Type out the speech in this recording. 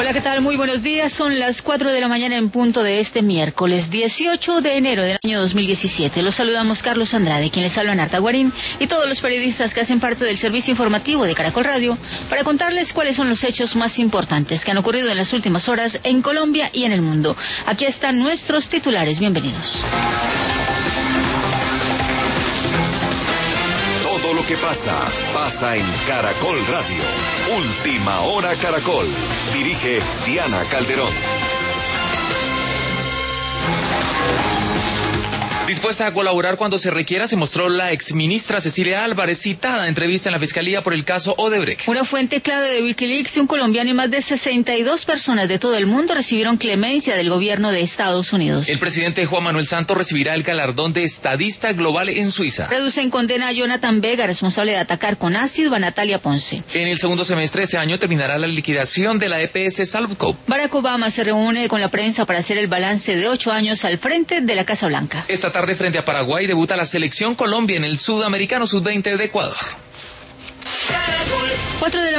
Hola, ¿qué tal? Muy buenos días. Son las 4 de la mañana en punto de este miércoles 18 de enero del año 2017. Los saludamos Carlos Andrade, quien les habla Narta Guarín, y todos los periodistas que hacen parte del servicio informativo de Caracol Radio para contarles cuáles son los hechos más importantes que han ocurrido en las últimas horas en Colombia y en el mundo. Aquí están nuestros titulares. Bienvenidos. Todo lo que pasa en Caracol Radio. Última Hora Caracol. Dirige Diana Calderón. Dispuesta a colaborar cuando se requiera, se mostró la exministra Cecilia Álvarez, citada en entrevista en la Fiscalía por el caso Odebrecht. Una fuente clave de Wikileaks, un colombiano y más de 62 personas de todo el mundo recibieron clemencia del gobierno de Estados Unidos. El presidente Juan Manuel Santos recibirá el galardón de Estadista Global en Suiza. Reducen condena a Jonathan Vega, responsable de atacar con ácido a Natalia Ponce. En el segundo semestre de este año terminará la liquidación de la EPS Salvco. Barack Obama se reúne con la prensa para hacer el balance de 8 años al frente de la Casa Blanca. Esta tarde, frente a Paraguay, debuta la selección Colombia en el Sudamericano Sub-20 de Ecuador. 4 de la